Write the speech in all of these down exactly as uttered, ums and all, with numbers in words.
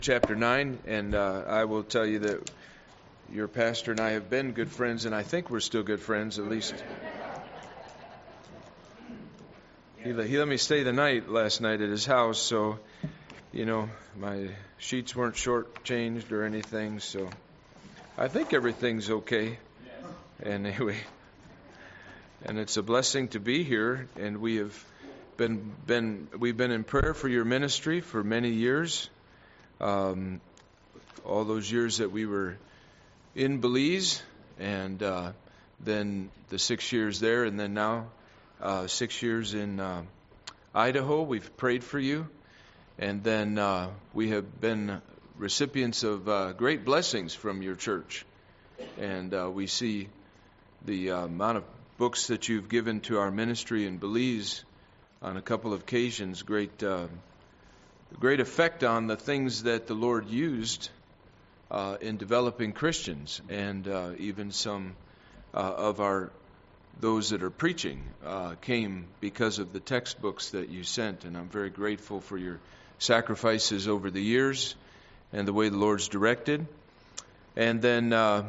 Chapter nine, and uh, I will tell you that your pastor and I have been good friends, and I think we're still good friends, at least. He let, he let me stay the night last night at his house, so, you know, my sheets weren't shortchanged or anything, so I think everything's okay. And anyway, and it's a blessing to be here, and we have been, been we've been in prayer for your ministry for many years. Um, all those years that we were in Belize, and uh, then the six years there, and then now uh, six years in uh, Idaho. We've prayed for you, and then uh, we have been recipients of uh, great blessings from your church, and uh, we see the uh, amount of books that you've given to our ministry in Belize on a couple of occasions. Great. Uh, Great effect on the things that the Lord used uh, in developing Christians, and uh, even some uh, of our those that are preaching uh, came because of the textbooks that you sent, and I'm very grateful for your sacrifices over the years and the way the Lord's directed. And then uh,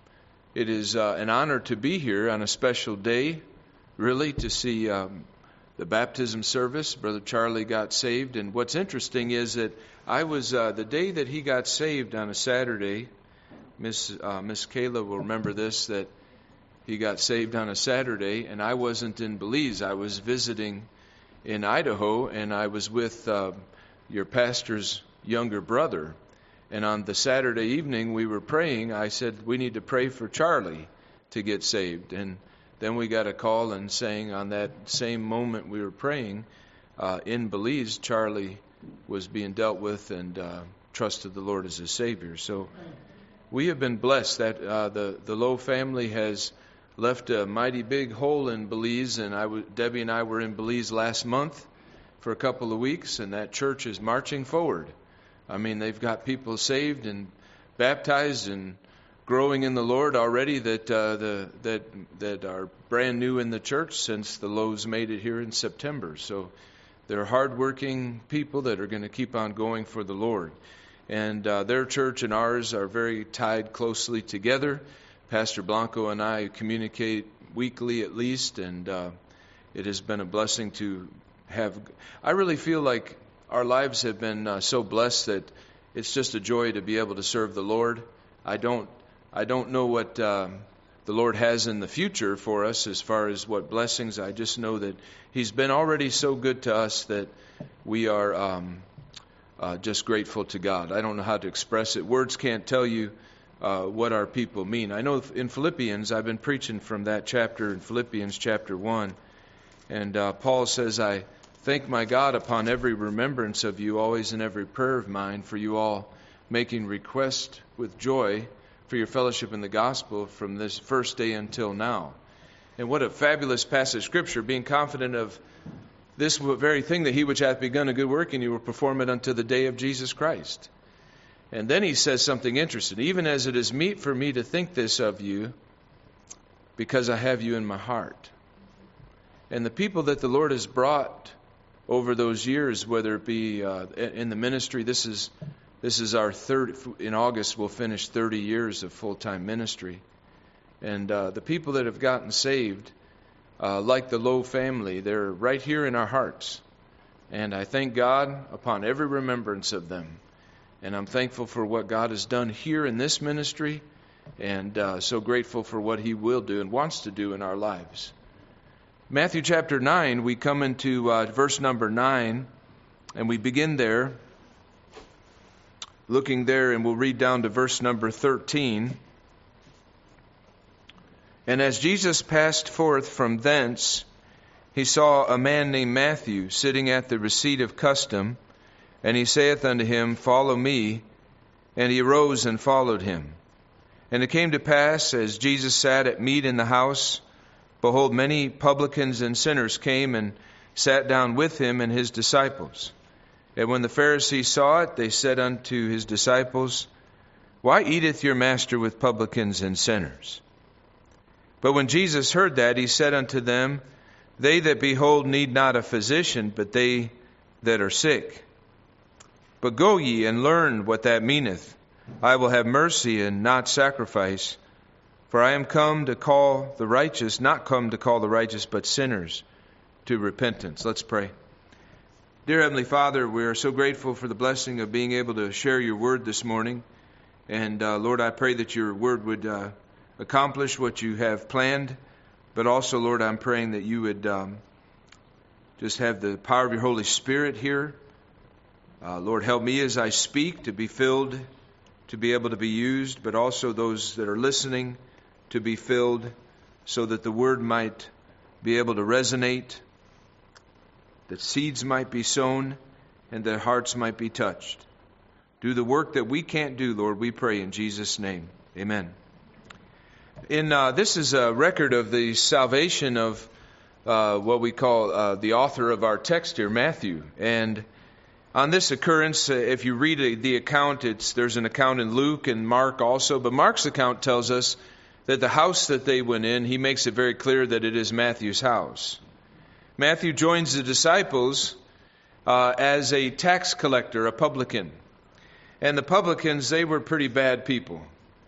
it is uh, an honor to be here on a special day, really, to see Um, the baptism service. Brother Charlie got saved, and what's interesting is that I was uh, the day that he got saved on a Saturday. Miss uh, Miss Kayla will remember this, that he got saved on a Saturday, and I wasn't in Belize. I was visiting in Idaho, and I was with uh, your pastor's younger brother. And on the Saturday evening we were praying. I said, we need to pray for Charlie to get saved, and then we got a call and saying on that same moment we were praying uh, in Belize, Charlie was being dealt with and uh, trusted the Lord as his Savior. So we have been blessed that uh, the the Lowe family has left a mighty big hole in Belize, and I w- Debbie and I were in Belize last month for a couple of weeks, and that church is marching forward. I mean, they've got people saved and baptized and growing in the Lord already that uh, the that that are brand new in the church since the Lowes made it here in September. So they're hardworking people that are going to keep on going for the Lord. And uh, their church and ours are very tied closely together. Pastor Blanco and I communicate weekly at least, and uh, it has been a blessing to have. I really feel like our lives have been uh, so blessed that it's just a joy to be able to serve the Lord. I don't. I don't know what uh, the Lord has in the future for us as far as what blessings. I just know that He's been already so good to us that we are um, uh, just grateful to God. I don't know how to express it. Words can't tell you uh, what our people mean. I know in Philippians, I've been preaching from that chapter in Philippians chapter one, and uh, Paul says, I thank my God upon every remembrance of you, always in every prayer of mine, for you all making request with joy for your fellowship in the gospel from this first day until now. And what a fabulous passage of Scripture, being confident of this very thing, that he which hath begun a good work in you will perform it unto the day of Jesus Christ. And then he says something interesting. Even as it is meet for me to think this of you, because I have you in my heart. And the people that the Lord has brought over those years, whether it be uh, in the ministry, this is This is our third, in August we'll finish thirty years of full-time ministry. And uh, the people that have gotten saved, uh, like the Lowe family, they're right here in our hearts. And I thank God upon every remembrance of them. And I'm thankful for what God has done here in this ministry, and uh, so grateful for what He will do and wants to do in our lives. Matthew chapter nine, we come into uh, verse number nine, and we begin there. Looking there, and we'll read down to verse number thirteen. And as Jesus passed forth from thence, he saw a man named Matthew sitting at the receipt of custom, and he saith unto him, Follow me. And he arose and followed him. And it came to pass, as Jesus sat at meat in the house, behold, many publicans and sinners came and sat down with him and his disciples. And when the Pharisees saw it, they said unto his disciples, Why eateth your master with publicans and sinners? But when Jesus heard that, he said unto them, They that behold need not a physician, but they that are sick. But go ye and learn what that meaneth. I will have mercy and not sacrifice. For I am come to call the righteous, not come to call the righteous, but sinners to repentance. Let's pray. Dear Heavenly Father, we are so grateful for the blessing of being able to share your word this morning. And uh, Lord, I pray that your word would uh, accomplish what you have planned. But also, Lord, I'm praying that you would um, just have the power of your Holy Spirit here. Uh, Lord, help me as I speak to be filled, to be able to be used, but also those that are listening to be filled so that the word might be able to resonate, that seeds might be sown, and that hearts might be touched. Do the work that we can't do, Lord, we pray in Jesus' name. Amen. In uh, this is a record of the salvation of uh, what we call uh, the author of our text here, Matthew. And on this occurrence, uh, if you read uh, the account, it's there's an account in Luke and Mark also, but Mark's account tells us that the house that they went in, he makes it very clear that it is Matthew's house. Matthew joins the disciples uh, as a tax collector, a publican. And the publicans, they were pretty bad people.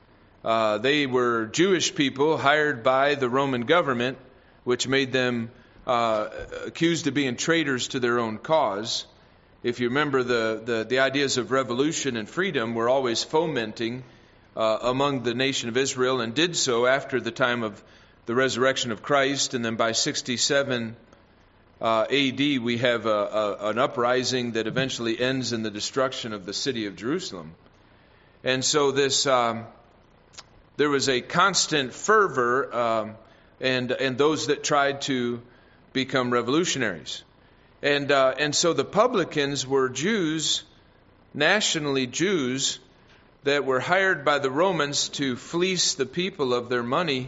Uh, they were Jewish people hired by the Roman government, which made them uh, accused of being traitors to their own cause. If you remember, the, the, the ideas of revolution and freedom were always fomenting uh, among the nation of Israel, and did so after the time of the resurrection of Christ. And then by sixty-seven uh, A D, we have a, a, an uprising that eventually ends in the destruction of the city of Jerusalem. And so this... Um, There was a constant fervor um, and and those that tried to become revolutionaries. And uh, and so the publicans were Jews, nationally Jews, that were hired by the Romans to fleece the people of their money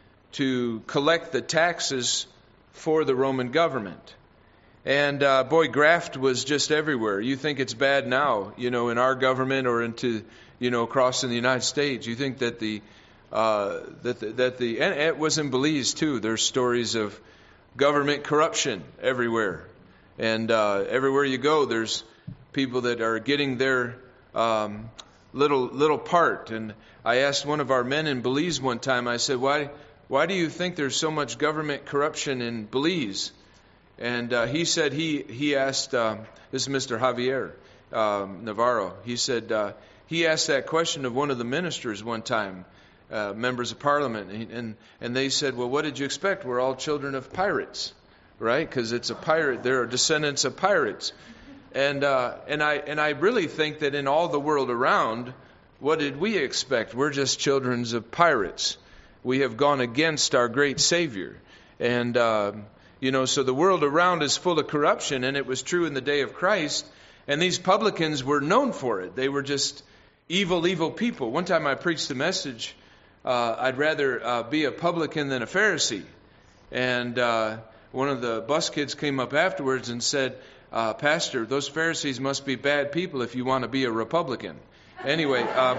to collect the taxes for the Roman government. And uh, boy, graft was just everywhere. You think it's bad now, you know, in our government or into, you know, across in the United States. You think that the Uh, that the, that the and it was in Belize too. There's stories of government corruption everywhere, and uh, everywhere you go, there's people that are getting their um, little little part. And I asked one of our men in Belize one time. I said, "Why why do you think there's so much government corruption in Belize?" And uh, he said he he asked um, this is Mister Javier um, Navarro. He said uh, he asked that question of one of the ministers one time. Uh, members of parliament, and, and and they said, well, what did you expect? We're all children of pirates, right? Because it's a pirate. There are descendants of pirates, and uh, and I and I really think that in all the world around, what did we expect? We're just children of pirates. We have gone against our great Savior, and uh, you know, so the world around is full of corruption, and it was true in the day of Christ. And these publicans were known for it. They were just evil, evil people. One time I preached a message. Uh, I'd rather uh, be a publican than a Pharisee. And uh, one of the bus kids came up afterwards and said, uh, Pastor, those Pharisees must be bad people if you want to be a Republican. Anyway, um,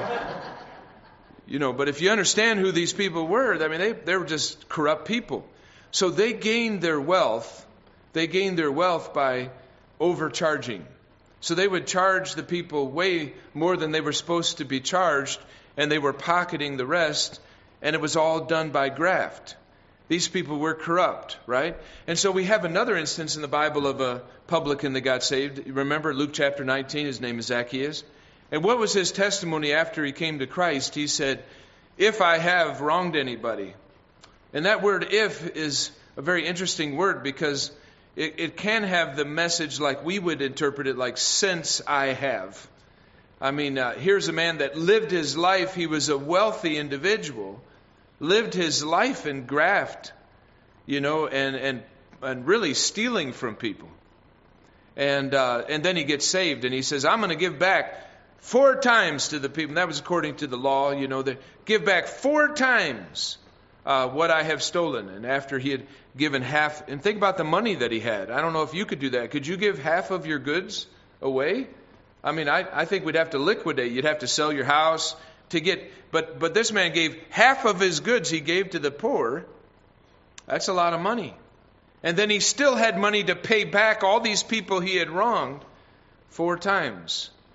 you know, but if you understand who these people were, I mean, they, they were just corrupt people. So they gained their wealth. They gained their wealth by overcharging. So they would charge the people way more than they were supposed to be charged, and they were pocketing the rest, and it was all done by graft. These people were corrupt, right? And so we have another instance in the Bible of a publican that got saved. Remember Luke chapter nineteen, his name is Zacchaeus. And what was his testimony after he came to Christ? He said, if I have wronged anybody. And that word if is a very interesting word because it, it can have the message like we would interpret it like since I have. I mean, uh, here's a man that lived his life. He was a wealthy individual, lived his life in graft, you know, and and, and really stealing from people. And uh, and then he gets saved, and he says, I'm going to give back four times to the people. And that was according to the law, you know, they give back four times uh, what I have stolen. And after he had given half, and think about the money that he had. I don't know if you could do that. Could you give half of your goods away? I mean, I, I think we'd have to liquidate. You'd have to sell your house to get, but but this man gave half of his goods he gave to the poor. That's a lot of money. And then he still had money to pay back all these people he had wronged four times.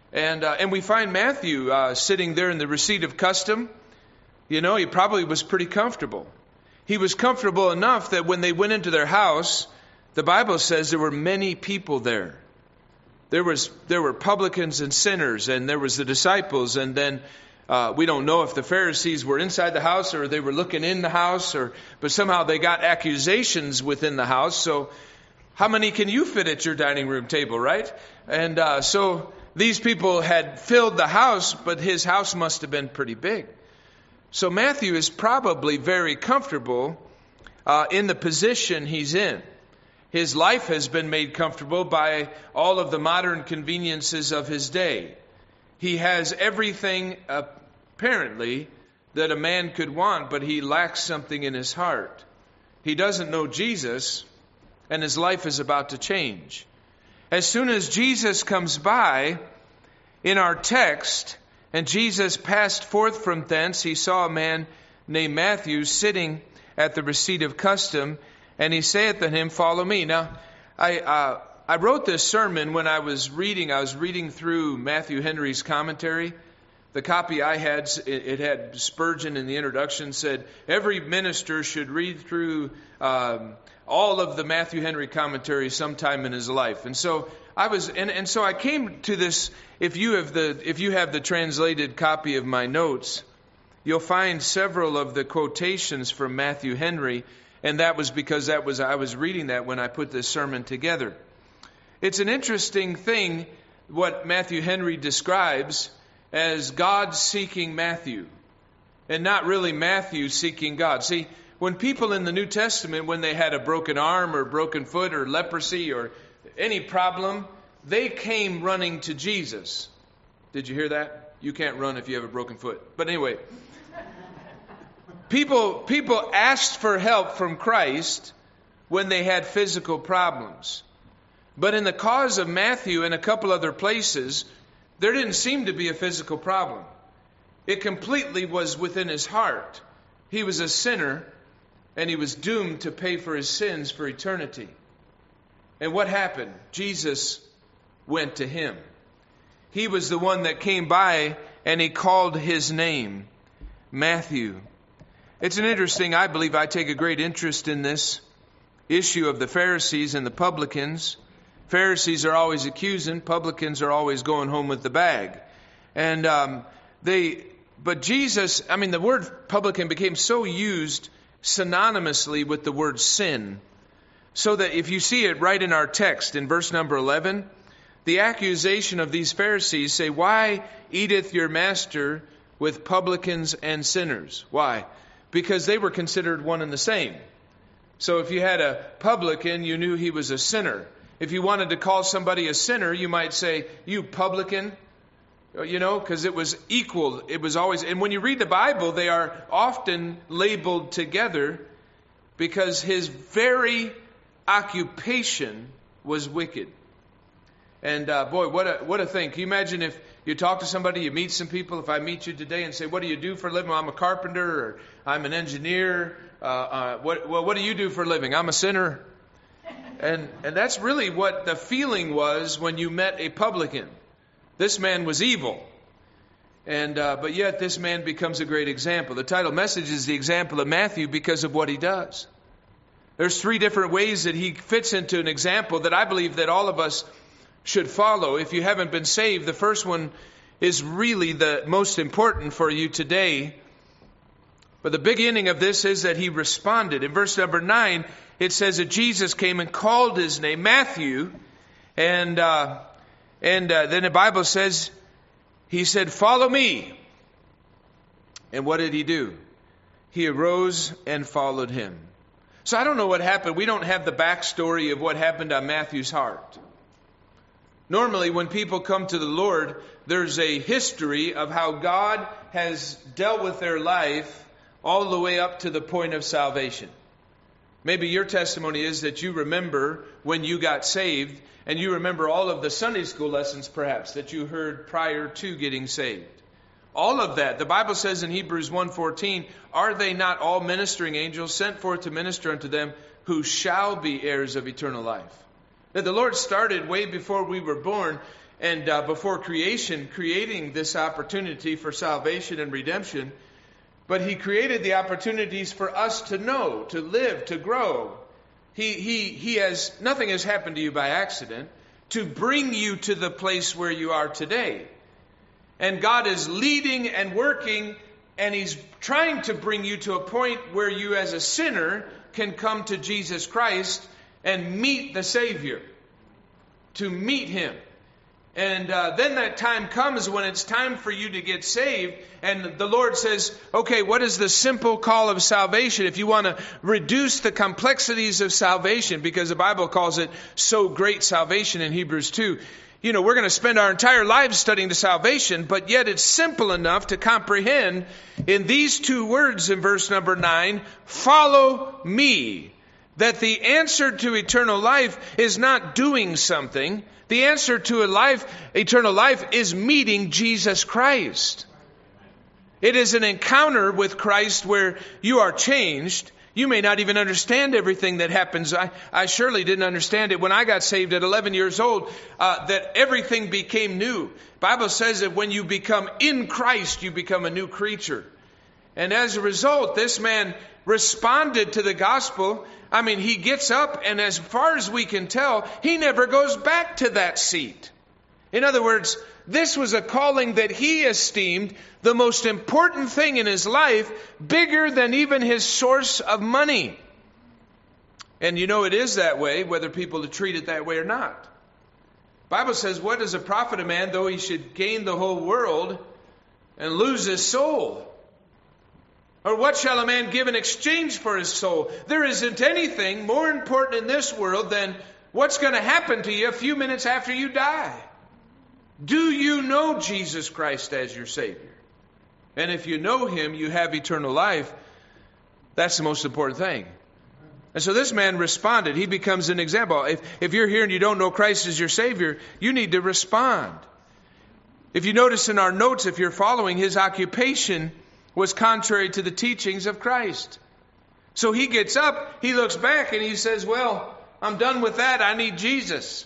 And uh, and we find Matthew uh, sitting there in the receipt of custom. You know, he probably was pretty comfortable. He was comfortable enough that when they went into their house, the Bible says there were many people there. There was there were publicans and sinners, and there was the disciples, and then uh, we don't know if the Pharisees were inside the house or they were looking in the house, or but somehow they got accusations within the house. So how many can you fit at your dining room table, right? And uh, so these people had filled the house, but his house must have been pretty big. So Matthew is probably very comfortable uh, in the position he's in. His life has been made comfortable by all of the modern conveniences of his day. He has everything, apparently, that a man could want, but he lacks something in his heart. He doesn't know Jesus, and his life is about to change. As soon as Jesus comes by, in our text, and Jesus passed forth from thence, he saw a man named Matthew sitting at the receipt of custom, and he saith to him, follow me. Now, I uh, I wrote this sermon when I was reading. I was reading through Matthew Henry's commentary. The copy I had, it, it had Spurgeon in the introduction, said every minister should read through um, all of the Matthew Henry commentary sometime in his life. And so I was, and, and so I came to this. If you have the if you have the translated copy of my notes, you'll find several of the quotations from Matthew Henry. And that was because that was I was reading that when I put this sermon together. It's an interesting thing what Matthew Henry describes as God seeking Matthew, and not really Matthew seeking God. See, when people in the New Testament, when they had a broken arm or broken foot or leprosy or any problem, they came running to Jesus. Did you hear that? You can't run if you have a broken foot. But anyway, People people asked for help from Christ when they had physical problems. But in the cause of Matthew and a couple other places, there didn't seem to be a physical problem. It completely was within his heart. He was a sinner, and he was doomed to pay for his sins for eternity. And what happened? Jesus went to him. He was the one that came by, and he called his name, Matthew. It's an interesting, I believe I take a great interest in this issue of the Pharisees and the publicans. Pharisees are always accusing, publicans are always going home with the bag. And um, they, but Jesus, I mean, the word publican became so used synonymously with the word sin, so that if you see it right in our text in verse number eleven, the accusation of these Pharisees say, why eateth your master with publicans and sinners? Why? Because they were considered one and the same. So if you had a publican, you knew he was a sinner. If you wanted to call somebody a sinner, you might say, you publican, you know, because it was equal. It was always, and when you read the Bible, they are often labeled together because his very occupation was wicked. And uh, boy, what a what a thing. Can you imagine if you talk to somebody, you meet some people, if I meet you today and say, what do you do for a living? Well, I'm a carpenter, or I'm an engineer. Uh, uh, what, well, what do you do for a living? I'm a sinner. And and that's really what the feeling was when you met a publican. This man was evil. And uh, but yet this man becomes a great example. The title message is the example of Matthew because of what he does. There's three different ways that he fits into an example that I believe that all of us should follow. If you haven't been saved, the first one is really the most important for you today. But the beginning of this is that he responded. In verse number nine, it says that Jesus came and called his name, Matthew. And uh, and uh, then the Bible says, he said, follow me. And what did he do? He arose and followed him. So I don't know what happened. We don't have the backstory of what happened on Matthew's heart. Normally, when people come to the Lord, there's a history of how God has dealt with their life all the way up to the point of salvation. Maybe your testimony is that you remember when you got saved, and you remember all of the Sunday school lessons, perhaps, that you heard prior to getting saved. All of that. The Bible says in Hebrews one fourteen, are they not all ministering angels sent forth to minister unto them who shall be heirs of eternal life? That the Lord started way before we were born, and uh, before creation, creating this opportunity for salvation and redemption. But He created the opportunities for us to know, to live, to grow. He, he, he has, nothing has happened to you by accident, to bring you to the place where you are today. And God is leading and working, and He's trying to bring you to a point where you as a sinner can come to Jesus Christ and meet the Savior. To meet Him. And uh, then that time comes when it's time for you to get saved. And the Lord says, okay, what is the simple call of salvation? If you want to reduce the complexities of salvation, because the Bible calls it so great salvation in Hebrews two. You know, we're going to spend our entire lives studying the salvation, but yet it's simple enough to comprehend in these two words in verse number nine, follow me. That the answer to eternal life is not doing something. The answer to a life, eternal life, is meeting Jesus Christ. It is an encounter with Christ where you are changed. You may not even understand everything that happens. I, I surely didn't understand it when I got saved at eleven years old, uh, that everything became new. The Bible says that when you become in Christ, you become a new creature. And as a result, this man responded to the gospel. I mean, he gets up, and as far as we can tell, he never goes back to that seat. In other words, this was a calling that he esteemed the most important thing in his life, bigger than even his source of money. And you know it is that way, whether people treat it that way or not. The Bible says, what does it profit a man though he should gain the whole world and lose his soul? Or what shall a man give in exchange for his soul? There isn't anything more important in this world than what's going to happen to you a few minutes after you die. Do you know Jesus Christ as your Savior? And if you know Him, you have eternal life. That's the most important thing. And so this man responded. He becomes an example. If, if you're here and you don't know Christ as your Savior, you need to respond. If you notice in our notes, if you're following, his occupation was contrary to the teachings of Christ. So he gets up, he looks back, and he says, well, I'm done with that. I need Jesus.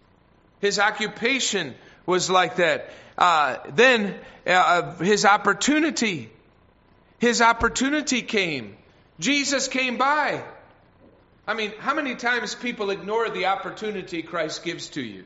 His occupation was like that. Uh, then uh, his opportunity, his opportunity came. Jesus came by. I mean, how many times people ignore the opportunity Christ gives to you?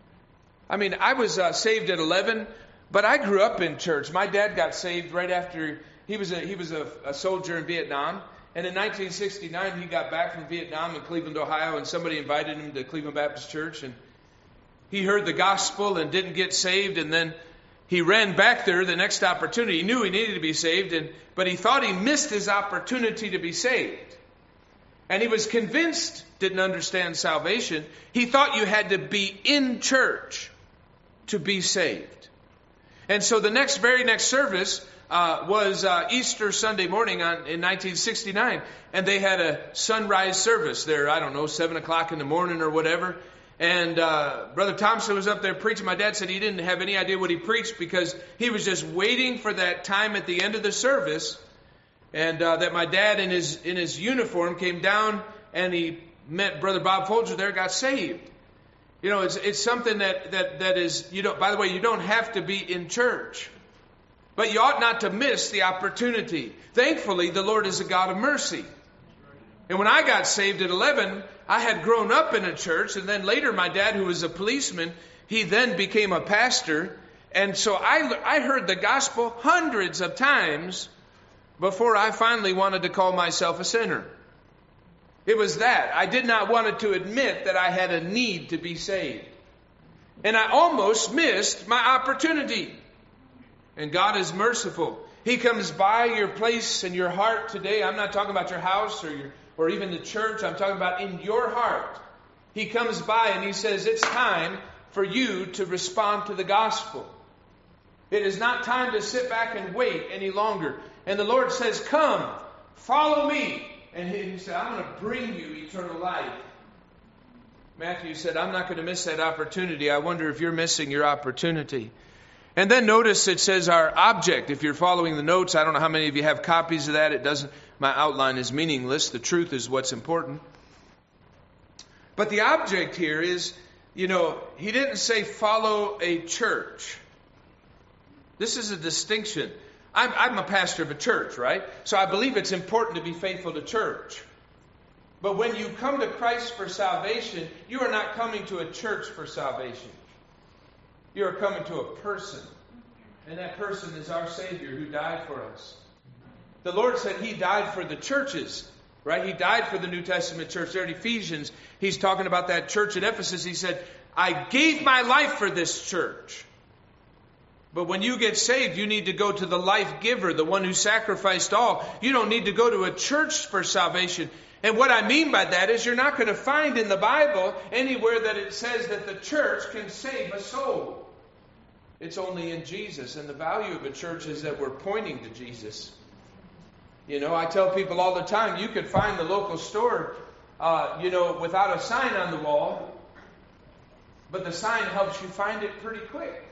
I mean, I was uh, saved at eleven, but I grew up in church. My dad got saved right after he was a, he was a, a soldier in Vietnam. And in nineteen sixty-nine, he got back from Vietnam in Cleveland, Ohio, and somebody invited him to Cleveland Baptist Church. And he heard the gospel and didn't get saved. And then he ran back there the next opportunity. He knew he needed to be saved, and but he thought he missed his opportunity to be saved. And he was convinced, didn't understand salvation. He thought you had to be in church to be saved. And so the next, very next service uh, was uh, Easter Sunday morning on, in nineteen sixty-nine. And they had a sunrise service there, I don't know, seven o'clock in the morning or whatever. And uh, Brother Thompson was up there preaching. My dad said he didn't have any idea what he preached because he was just waiting for that time at the end of the service. And uh, that my dad in his in his uniform came down and he met Brother Bob Folger there, got saved. You know, it's it's something that, that, that is, you don't, by the way, you don't have to be in church. But you ought not to miss the opportunity. Thankfully, the Lord is a God of mercy. And when I got saved at eleven, I had grown up in a church. And then later, my dad, who was a policeman, he then became a pastor. And so I, I heard the gospel hundreds of times before I finally wanted to call myself a sinner. It was that. I did not want to admit that I had a need to be saved. And I almost missed my opportunity. And God is merciful. He comes by your place and your heart today. I'm not talking about your house or your, or even the church. I'm talking about in your heart. He comes by and he says, it's time for you to respond to the gospel. It is not time to sit back and wait any longer. And the Lord says, come, follow me. And he said, I'm going to bring you eternal life. Matthew said, I'm not going to miss that opportunity. I wonder if you're missing your opportunity. And then notice it says our object. If you're following the notes, I don't know how many of you have copies of that. It doesn't, my outline is meaningless. The truth is what's important. But the object here is you know, he didn't say follow a church. This is a distinction. I'm, I'm a pastor of a church, right? So I believe it's important to be faithful to church. But when you come to Christ for salvation, you are not coming to a church for salvation. You are coming to a person. And that person is our Savior who died for us. The Lord said He died for the churches, right? He died for the New Testament church. There in Ephesians, He's talking about that church at Ephesus. He said, I gave my life for this church. But when you get saved, you need to go to the life giver, the one who sacrificed all. You don't need to go to a church for salvation. And what I mean by that is you're not going to find in the Bible anywhere that it says that the church can save a soul. It's only in Jesus. And the value of a church is that we're pointing to Jesus. You know, I tell people all the time, you could find the local store, uh, you know, without a sign on the wall. But the sign helps you find it pretty quick.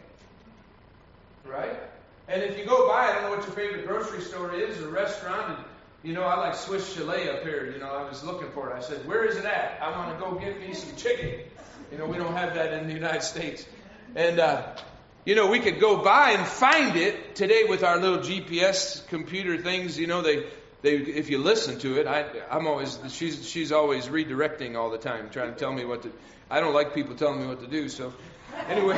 Right? And if you go by, I don't know what your favorite grocery store is or restaurant. And, you know, I like Swiss Chalet up here. You know, I was looking for it. I said, where is it at? I want to go get me some chicken. You know, we don't have that in the United States. And, uh, you know, we could go by and find it today with our little G P S computer things. You know, they, they if you listen to it, I, I'm always, she's, she's always redirecting all the time, trying to tell me what to, I don't like people telling me what to do. So anyway,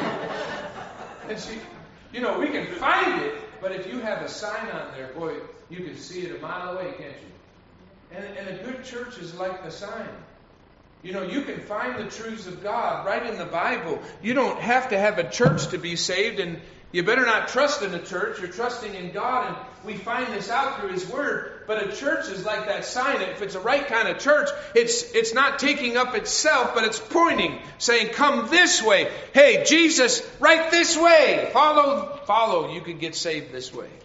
and she, you know, we can find it, but if you have a sign on there, boy, you can see it a mile away, can't you? And, and a good church is like the sign. You know, you can find the truths of God right in the Bible. You don't have to have a church to be saved, and you better not trust in a church. You're trusting in God, and we find this out through His Word. But a church is like that sign. If it's a right kind of church, it's it's not taking up itself, but it's pointing, saying, come this way. Hey, Jesus, right this way. Follow, follow. You can get saved this way.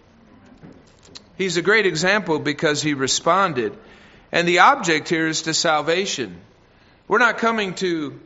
He's a great example because He responded. And the object here is to salvation. We're not coming to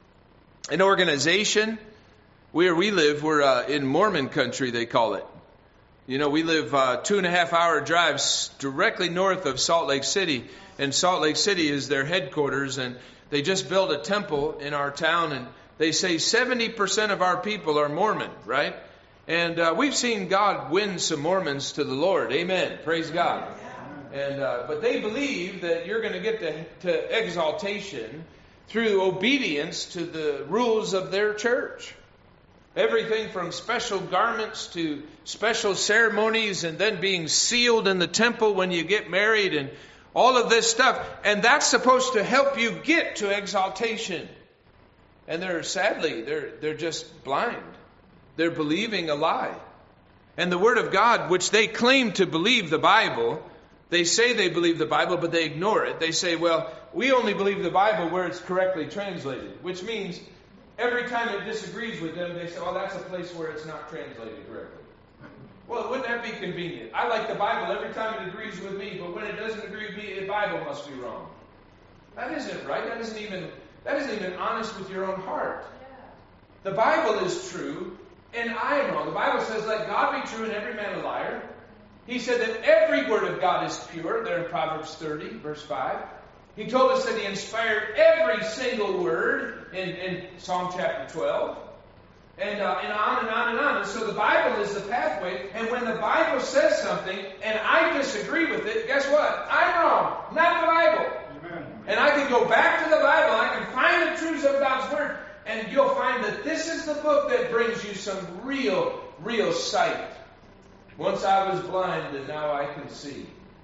an organization. Where we live, we're uh, in Mormon country, they call it. You know, we live uh, two and a half hour drives directly north of Salt Lake City. And Salt Lake City is their headquarters. And they just built a temple in our town. And they say seventy percent of our people are Mormon, right? And uh, we've seen God win some Mormons to the Lord. Amen. Praise God. And uh, but they believe that you're going to get to, to exaltation through obedience to the rules of their church. Everything from special garments to special ceremonies and then being sealed in the temple when you get married and all of this stuff. And that's supposed to help you get to exaltation. And they're sadly, they're they're just blind. They're believing a lie. And the Word of God, which they claim to believe the Bible, they say they believe the Bible, but they ignore it. They say, well, we only believe the Bible where it's correctly translated. Which means every time it disagrees with them, they say, well, that's a place where it's not translated correctly. Well, wouldn't that be convenient? I like the Bible every time it agrees with me, but when it doesn't agree with me, the Bible must be wrong. That isn't right. That isn't even, that isn't even honest with your own heart. The Bible is true, and I am wrong. The Bible says, let God be true and every man a liar. He said that every word of God is pure. There in Proverbs thirty, verse five. He told us that He inspired every single word in, in Psalm chapter twelve. And, uh, and on and on and on. And so the Bible is the pathway. And when the Bible says something and I disagree with it, guess what? I'm wrong. Not the Bible. Amen. And I can go back to the Bible. I can find the truths of God's Word. And you'll find that this is the book that brings you some real, real sight. Once I was blind and now I can see.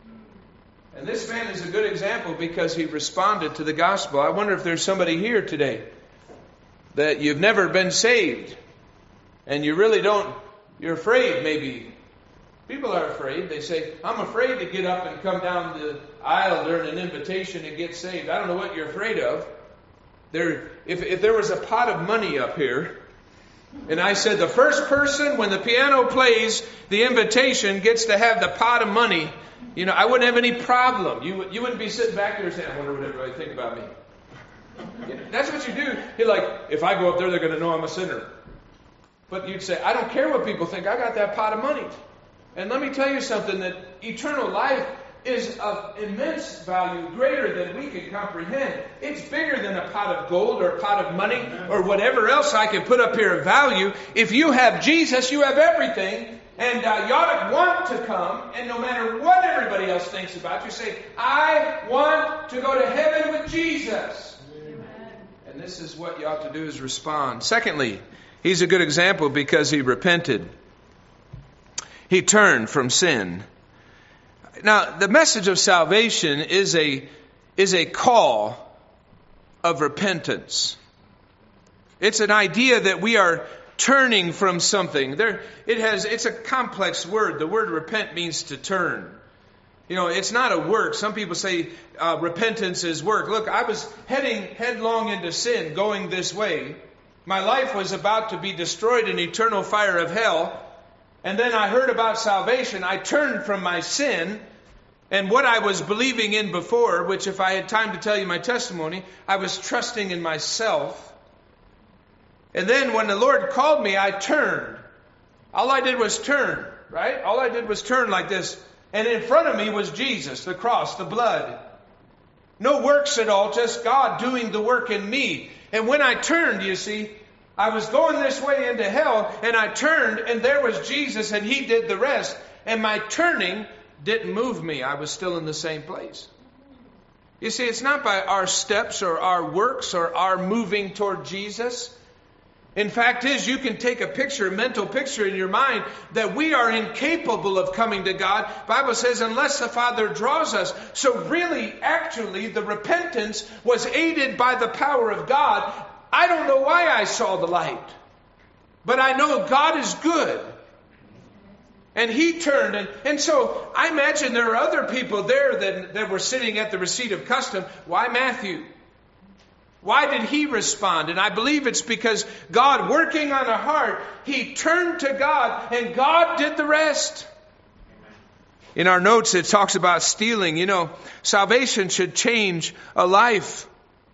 And this man is a good example because he responded to the gospel. I wonder if there's somebody here today that you've never been saved. And you really don't, you're afraid maybe. People are afraid. They say, I'm afraid to get up and come down the aisle during an invitation and get saved. I don't know what you're afraid of. There, if, if there was a pot of money up here, and I said the first person, when the piano plays, the invitation gets to have the pot of money, you know, I wouldn't have any problem. You, you wouldn't be sitting back there saying, I wonder what everybody think about me. You know, that's what you do. You're like, if I go up there, they're going to know I'm a sinner. But you'd say, I don't care what people think. I got that pot of money. And let me tell you something, that eternal life, is of immense value, greater than we can comprehend. It's bigger than a pot of gold or a pot of money or whatever else I can put up here of value. If you have Jesus, you have everything. And uh, you ought to want to come, and no matter what everybody else thinks about you, say, I want to go to heaven with Jesus. Amen. And this is what you ought to do, is respond. Secondly, he's a good example because he repented. He turned from sin. Now, the message of salvation is a, is a call of repentance. It's an idea that we are turning from something. There, it has, it's a complex word. The word repent means to turn. You know, it's not a work. Some people say uh, repentance is work. Look, I was heading headlong into sin, going this way. My life was about to be destroyed in eternal fire of hell. And then I heard about salvation. I turned from my sin and what I was believing in before, which if I had time to tell you my testimony, I was trusting in myself. And then when the Lord called me, I turned. All I did was turn, right? All I did was turn like this. And in front of me was Jesus, the cross, the blood. No works at all, just God doing the work in me. And when I turned, you see, I was going this way into hell, and I turned, and there was Jesus, and He did the rest. And my turning didn't move me. I was still in the same place. You see, it's not by our steps or our works or our moving toward Jesus. In fact is, you can take a picture, a mental picture in your mind that we are incapable of coming to God. The Bible says, unless the Father draws us. So really, actually, the repentance was aided by the power of God. I don't know why I saw the light, but I know God is good. And He turned. And, and so I imagine there are other people there that, that were sitting at the receipt of custom. Why Matthew? Why did he respond? And I believe it's because God, working on a heart, he turned to God and God did the rest. In our notes, it talks about stealing. You know, salvation should change a life.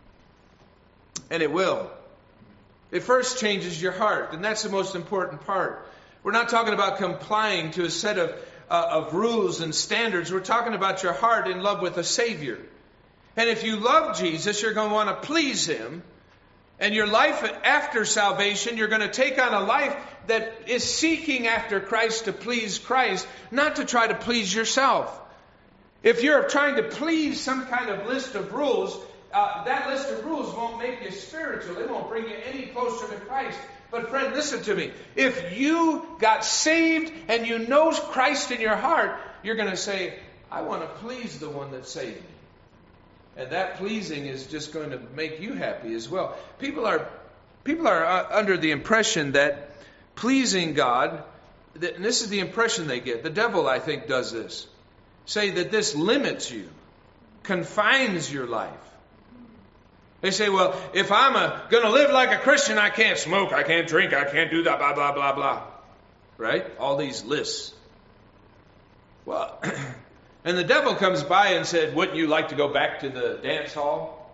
And it will. It first changes your heart. And that's the most important part. We're not talking about complying to a set of, uh, of rules and standards. We're talking about your heart in love with a Savior. And if you love Jesus, you're going to want to please Him. And your life after salvation, you're going to take on a life that is seeking after Christ to please Christ, not to try to please yourself. If you're trying to please some kind of list of rules, uh, that list of rules won't make you spiritual. It won't bring you any closer to Christ. But friend, listen to me. If you got saved and you know Christ in your heart, you're going to say, I want to please the one that saved me. And that pleasing is just going to make you happy as well. People are people are uh, under the impression that pleasing God, that, and this is the impression they get. The devil, I think, does this. Say that this limits you, confines your life. They say, well, if I'm going to live like a Christian, I can't smoke, I can't drink, I can't do that, blah, blah, blah, blah. Right? All these lists. Well... And the devil comes by and said, wouldn't you like to go back to the dance hall?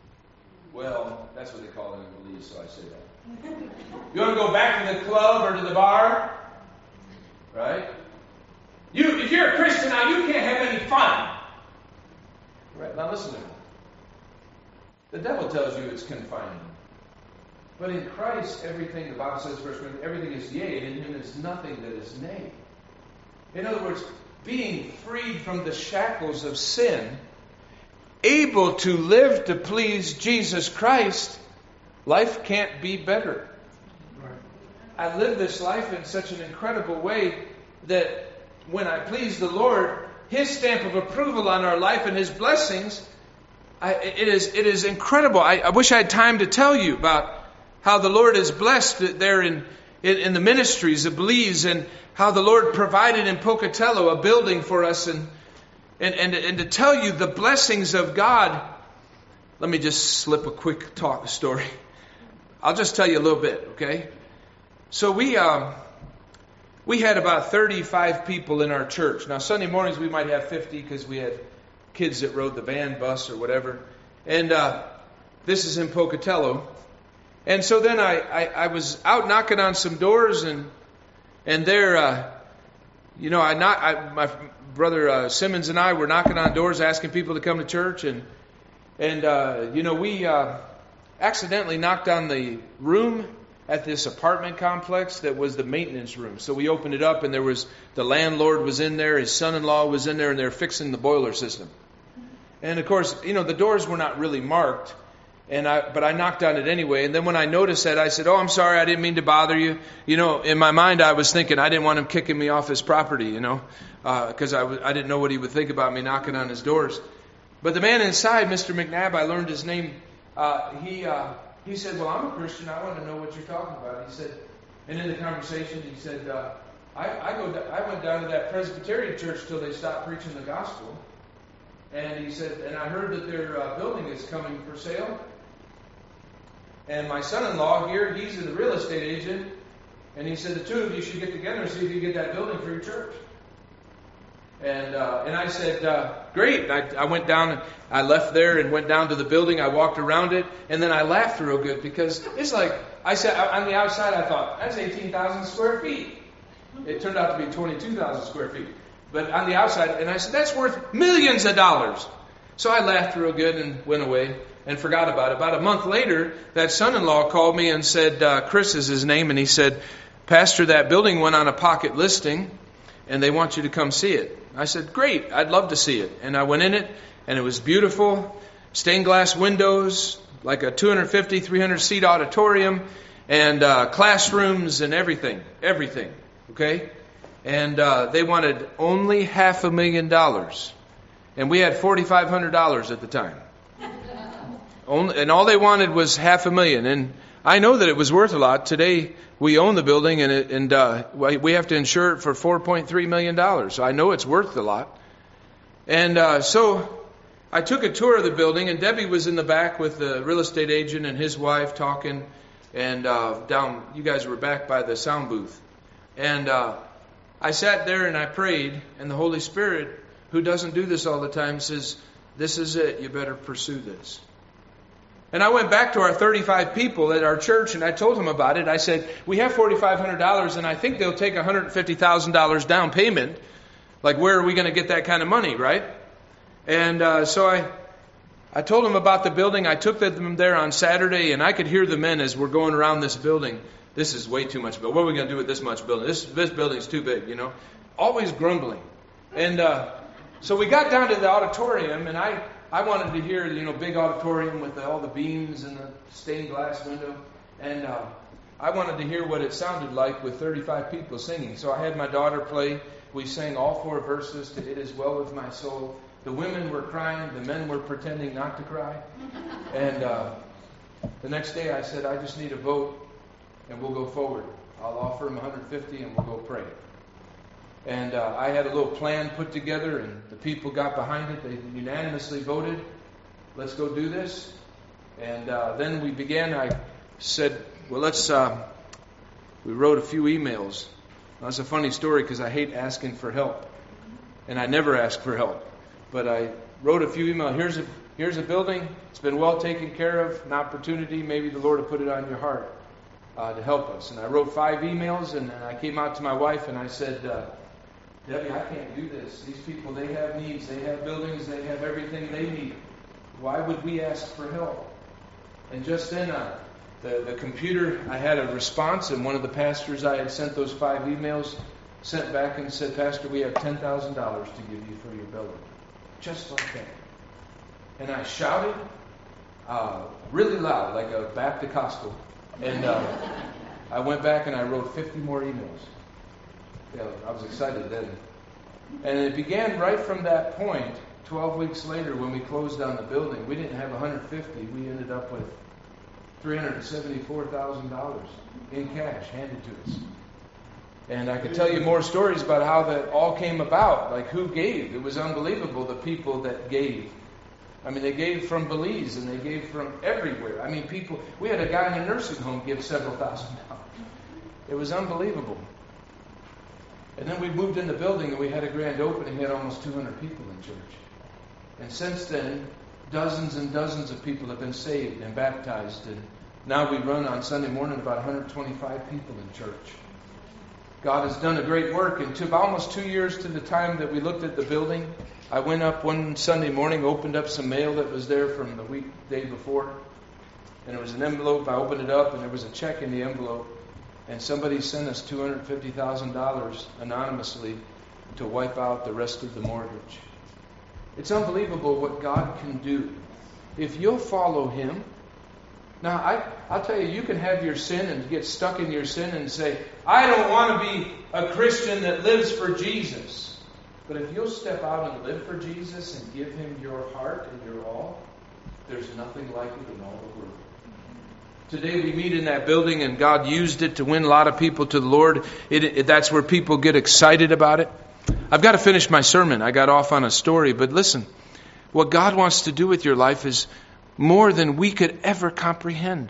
Well, that's what they call it in Belize, so I say that. You want to go back to the club or to the bar? Right? You, if you're a Christian now, you can't have any fun. Right? Now listen to me. The devil tells you it's confining. But in Christ, everything, the Bible says, First Corinthians, everything is yea, and in Him is nothing that is nay. In other words, being freed from the shackles of sin, able to live to please Jesus Christ, life can't be better. I live this life in such an incredible way that when I please the Lord, His stamp of approval on our life and His blessings, I, it is it is incredible. I, I wish I had time to tell you about how the Lord is blessed there in In, in the ministries of Belize, and how the Lord provided in Pocatello a building for us, and, and and and to tell you the blessings of God. Let me just slip a quick talk story. I'll just tell you a little bit, okay? So we um, we had about thirty-five people in our church. Now Sunday mornings we might have fifty because we had kids that rode the van, bus, or whatever. And uh, this is in Pocatello. And so then I, I, I was out knocking on some doors, and and there, uh, you know, I, not, I my brother uh, Simmons and I were knocking on doors asking people to come to church, and and uh, you know we uh, accidentally knocked on the room at this apartment complex that was the maintenance room. So we opened it up, and there was the landlord was in there, his son-in-law was in there, and they were fixing the boiler system. And of course, you know the doors were not really marked. And I, but I knocked on it anyway. And then when I noticed that, I said, "Oh, I'm sorry, I didn't mean to bother you." You know, in my mind, I was thinking I didn't want him kicking me off his property, you know, because uh, I, w- I didn't know what he would think about me knocking on his doors. But the man inside, Mister McNabb, I learned his name. Uh, he uh, he said, "Well, I'm a Christian. I want to know what you're talking about." He said, and in the conversation, he said, uh, I, I go, I went down to that Presbyterian church till they stopped preaching the gospel." And he said, "And I heard that their uh, building is coming for sale. And my son-in-law here, he's a real estate agent. And he said, the two of you should get together and see if you can get that building for your church." And uh, and I said, uh, great. I, I went down, and I left there and went down to the building. I walked around it, and then I laughed real good because it's like, I said, on the outside, I thought, that's eighteen thousand square feet. It turned out to be twenty-two thousand square feet. But on the outside, and I said, that's worth millions of dollars. So I laughed real good and went away and forgot about it. About a month later, that son-in-law called me and said, uh, Chris is his name, and he said, "Pastor, that building went on a pocket listing, and they want you to come see it." I said, great, I'd love to see it. And I went in it, and it was beautiful, stained glass windows, like a two hundred fifty, three hundred seat auditorium, and uh, classrooms and everything, everything, okay? And uh, they wanted only half a million dollars. And we had forty-five hundred dollars at the time. Only, and all they wanted was half a million. And I know that it was worth a lot. Today, we own the building, and it, and uh, we have to insure it for four point three million dollars. So I know it's worth a lot. And uh, so I took a tour of the building, and Debbie was in the back with the real estate agent and his wife talking. And uh, down, you guys were back by the sound booth. And uh, I sat there and I prayed, and the Holy Spirit, who doesn't do this all the time, says, "This is it. You better pursue this." And I went back to our thirty-five people at our church, and I told them about it. I said, we have forty-five hundred dollars, and I think they'll take one hundred fifty thousand dollars down payment. Like, where are we going to get that kind of money, right? And uh, so I I told them about the building. I took them there on Saturday, and I could hear the men as we're going around this building. This is way too much building. What are we going to do with this much building? This, this building's too big, you know. Always grumbling. And uh, so we got down to the auditorium, and I... I wanted to hear, you know, big auditorium with the, all the beams and the stained glass window. And uh, I wanted to hear what it sounded like with thirty-five people singing. So I had my daughter play. We sang all four verses to "It Is Well With My Soul." The women were crying. The men were pretending not to cry. And uh, the next day I said, I just need a vote, and we'll go forward. I'll offer them one hundred fifty, and we'll go pray. And uh, I had a little plan put together, and the people got behind it. They unanimously voted, let's go do this. And uh, then we began. I said, well, let's, uh, we wrote a few emails. That's a funny story because I hate asking for help. And I never ask for help. But I wrote a few emails. Here's a, here's a building. It's been well taken care of. An opportunity. Maybe the Lord will put it on your heart uh, to help us. And I wrote five emails, and, and I came out to my wife, and I said, uh, Debbie, I can't do this. These people, they have needs. They have buildings. They have everything they need. Why would we ask for help? And just then, uh, the, the computer, I had a response, and one of the pastors I had sent those five emails sent back and said, Pastor, we have ten thousand dollars to give you for your building. Just like that. And I shouted uh, really loud, like a Baptist-costal. And uh, I went back and I wrote fifty more emails. Yeah, I was excited then. And it began right from that point. Twelve weeks later, when we closed down the building, we didn't have one hundred fifty. We ended up with three hundred seventy-four thousand dollars in cash handed to us. And I could tell you more stories about how that all came about, like who gave. It was unbelievable, the people that gave. I mean, they gave from Belize, and they gave from everywhere. I mean, people, we had a guy in a nursing home give several thousand dollars. It was unbelievable. And then we moved in the building, and we had a grand opening. We had almost two hundred people in church. And since then, dozens and dozens of people have been saved and baptized. And now we run on Sunday morning about one hundred twenty-five people in church. God has done a great work. It took almost two years to the time that we looked at the building. I went up one Sunday morning, opened up some mail that was there from the week day before. And it was an envelope. I opened it up, and there was a check in the envelope. And somebody sent us two hundred fifty thousand dollars anonymously to wipe out the rest of the mortgage. It's unbelievable what God can do if you'll follow Him. Now, I, I'll tell you, you can have your sin and get stuck in your sin and say, I don't want to be a Christian that lives for Jesus. But if you'll step out and live for Jesus and give Him your heart and your all, there's nothing like it in all the world. Today we meet in that building, and God used it to win a lot of people to the Lord. It, it, that's where people get excited about it. I've got to finish my sermon. I got off on a story, but listen, what God wants to do with your life is more than we could ever comprehend.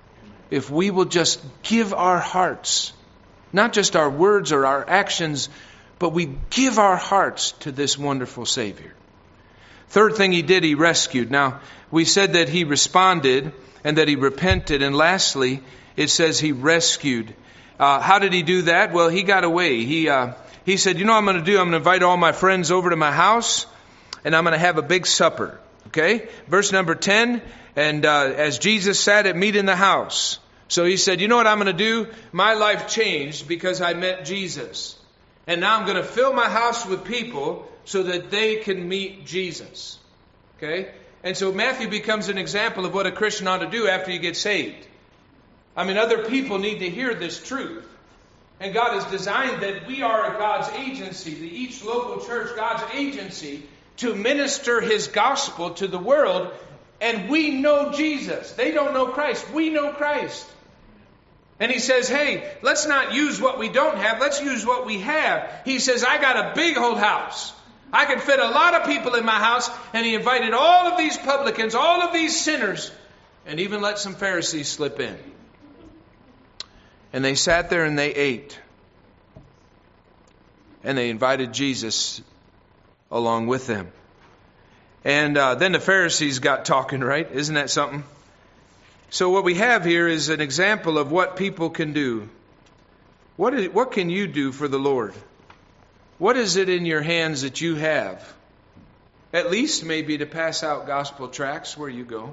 If we will just give our hearts, not just our words or our actions, but we give our hearts to this wonderful Savior. Third thing He did, He rescued. Now, we said that He responded and that He repented. And lastly, it says He rescued. Uh, how did He do that? Well, He got away. He uh, he said, you know what I'm going to do? I'm going to invite all my friends over to my house, and I'm going to have a big supper. Okay? Verse number ten, and uh, as Jesus sat at meat in the house. So He said, you know what I'm going to do? My life changed because I met Jesus. And now I'm going to fill my house with people so that they can meet Jesus. Okay? And so Matthew becomes an example of what a Christian ought to do after you get saved. I mean, other people need to hear this truth. And God has designed that we are God's agency, the each local church, God's agency, to minister His gospel to the world. And we know Jesus. They don't know Christ. We know Christ. And He says, hey, let's not use what we don't have. Let's use what we have. He says, I got a big old house. I can fit a lot of people in my house. And He invited all of these publicans, all of these sinners, and even let some Pharisees slip in. And they sat there and they ate. And they invited Jesus along with them. And uh, then the Pharisees got talking, right? Isn't that something? So what we have here is an example of what people can do. What is, what can you do for the Lord? What is it in your hands that you have? At least maybe to pass out gospel tracts where you go.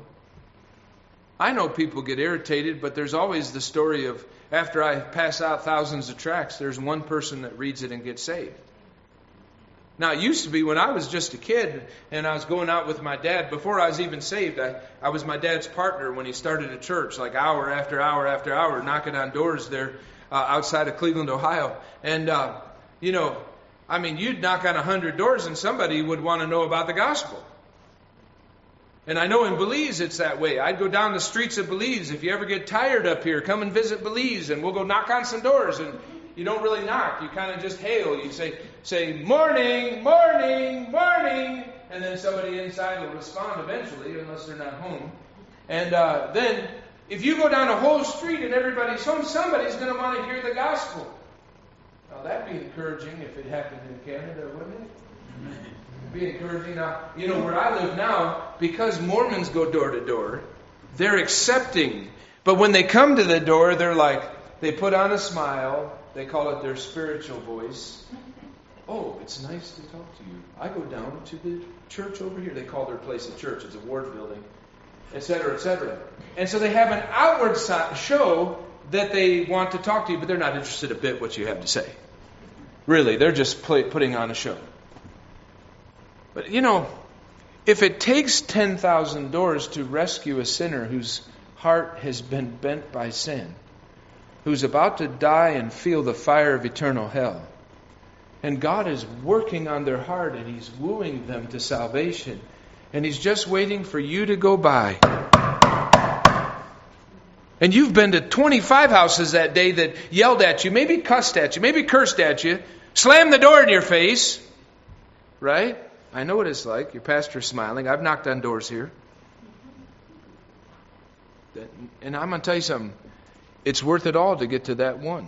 I know people get irritated, but there's always the story of after I pass out thousands of tracts, there's one person that reads it and gets saved. Now, it used to be when I was just a kid and I was going out with my dad, before I was even saved, I, I was my dad's partner when he started a church, like hour after hour after hour, knocking on doors there uh, outside of Cleveland, Ohio. And, uh, you know, I mean, you'd knock on a hundred doors and somebody would want to know about the gospel. And I know in Belize it's that way. I'd go down the streets of Belize. If you ever get tired up here, come and visit Belize and we'll go knock on some doors. And you don't really knock. You kind of just hail. You say, say, morning, morning, morning. And then somebody inside will respond eventually, unless they're not home. And uh, then if you go down a whole street and everybody's home, somebody's going to want to hear the gospel. Now that'd be encouraging if it happened in Canada, wouldn't it? It'd be encouraging. Now, you know, where I live now, because Mormons go door to door, they're accepting. But when they come to the door, they're like, they put on a smile. They call it their spiritual voice. Oh, it's nice to talk to you. I go down to the church over here. They call their place a church. It's a ward building, et cetera, et cetera. And so they have an outward show that they want to talk to you, but they're not interested a bit what you have to say. Really, they're just play, putting on a show. But, you know, if it takes ten thousand doors to rescue a sinner whose heart has been bent by sin, who's about to die and feel the fire of eternal hell, and God is working on their heart and He's wooing them to salvation, and He's just waiting for you to go by. And you've been to twenty-five houses that day that yelled at you, maybe cussed at you, maybe cursed at you, slammed the door in your face, right? I know what it's like. Your pastor's smiling. I've knocked on doors here. And I'm going to tell you something. It's worth it all to get to that one.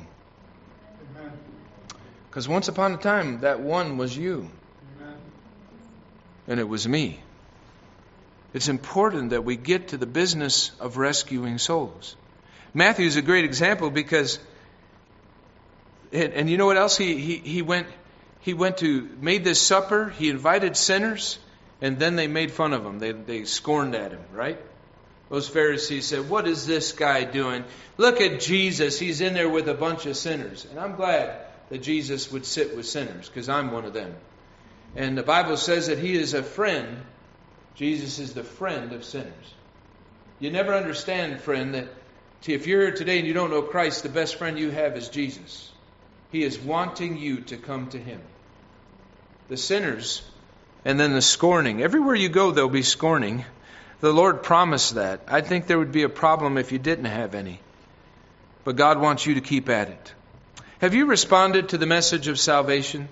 Because once upon a time, that one was you. Amen. And it was me. It's important that we get to the business of rescuing souls. Matthew is a great example because And, and you know what else? He, he, he went, he went to, made this supper. He invited sinners, and then they made fun of him. They, they scorned at him, right? Those Pharisees said, what is this guy doing? Look at Jesus. He's in there with a bunch of sinners. And I'm glad that Jesus would sit with sinners, because I'm one of them. And the Bible says that he is a friend. Jesus is the friend of sinners. You never understand, friend, that if you're here today and you don't know Christ, the best friend you have is Jesus. He is wanting you to come to Him. The sinners and then the scorning. Everywhere you go, there'll be scorning. The Lord promised that. I think there would be a problem if you didn't have any. But God wants you to keep at it. Have you responded to the message of salvation?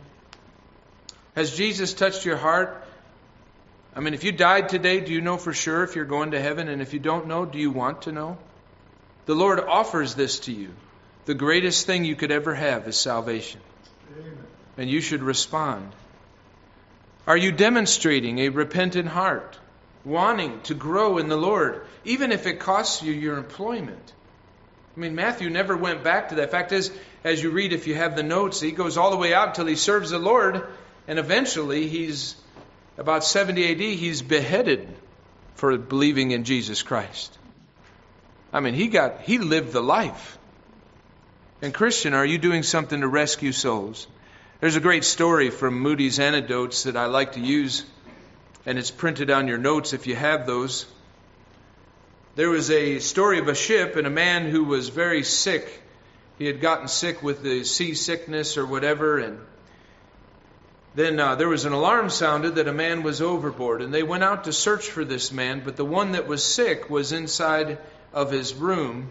Has Jesus touched your heart? I mean, if you died today, do you know for sure if you're going to heaven? And if you don't know, do you want to know? The Lord offers this to you. The greatest thing you could ever have is salvation. Amen. And you should respond. Are you demonstrating a repentant heart, wanting to grow in the Lord, even if it costs you your employment? I mean, Matthew never went back to that. Fact is, as you read, if you have the notes, he goes all the way out until he serves the Lord, and eventually he's, about seventy A D, he's beheaded for believing in Jesus Christ. I mean, he got, he lived the life. And Christian, are you doing something to rescue souls? There's a great story from Moody's Anecdotes that I like to use, and it's printed on your notes if you have those. There was a story of a ship and a man who was very sick. He had gotten sick with the seasickness or whatever, and then uh, there was an alarm sounded that a man was overboard, and they went out to search for this man, but the one that was sick was inside of his room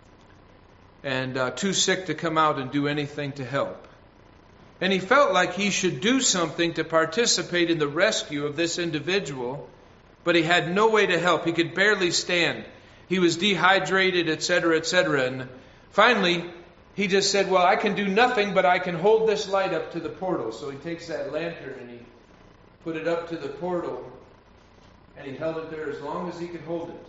and uh, too sick to come out and do anything to help. And he felt like he should do something to participate in the rescue of this individual, but he had no way to help. He could barely stand. He was dehydrated, et cetera, et cetera. And finally, he just said, well, I can do nothing, but I can hold this light up to the portal. So he takes that lantern and he put it up to the portal, and he held it there as long as he could hold it.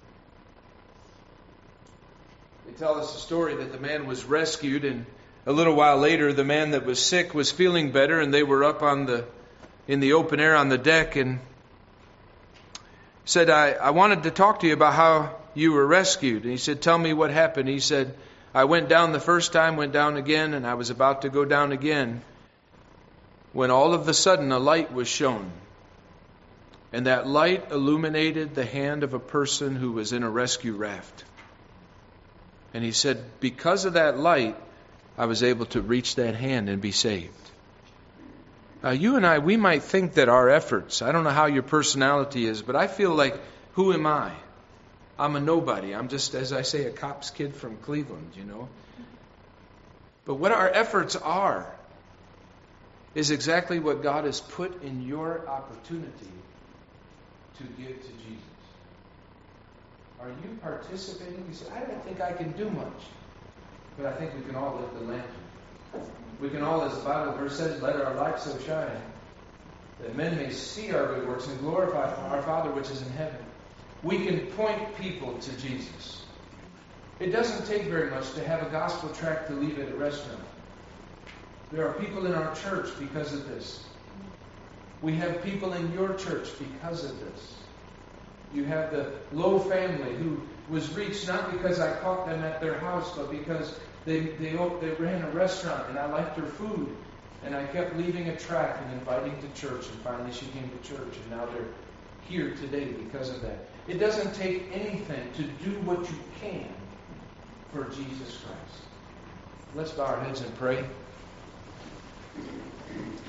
They tell us a story that the man was rescued, and a little while later, the man that was sick was feeling better, and they were up on the in the open air on the deck, and said, I, I wanted to talk to you about how you were rescued. And he said, tell me what happened. He said, I went down the first time, went down again, and I was about to go down again when all of a sudden a light was shown. And that light illuminated the hand of a person who was in a rescue raft. And he said, because of that light, I was able to reach that hand and be saved. Uh, you and I, we might think that our efforts, I don't know how your personality is, but I feel like, who am I? I'm a nobody. I'm just, as I say, a cop's kid from Cleveland, you know. But what our efforts are is exactly what God has put in your opportunity to give to Jesus. Are you participating? You say, I don't think I can do much. But I think we can all lift the lantern. We can all, as the Bible verse says, let our light so shine that men may see our good works and glorify our Father which is in heaven. We can point people to Jesus. It doesn't take very much to have a gospel tract to leave at a restaurant. There are people in our church because of this. We have people in your church because of this. You have the Lowe family who was reached not because I caught them at their house, but because they they, they ran a restaurant and I liked their food. And I kept leaving a tract and inviting to church. And finally she came to church. And now they're here today because of that. It doesn't take anything to do what you can for Jesus Christ. Let's bow our heads and pray.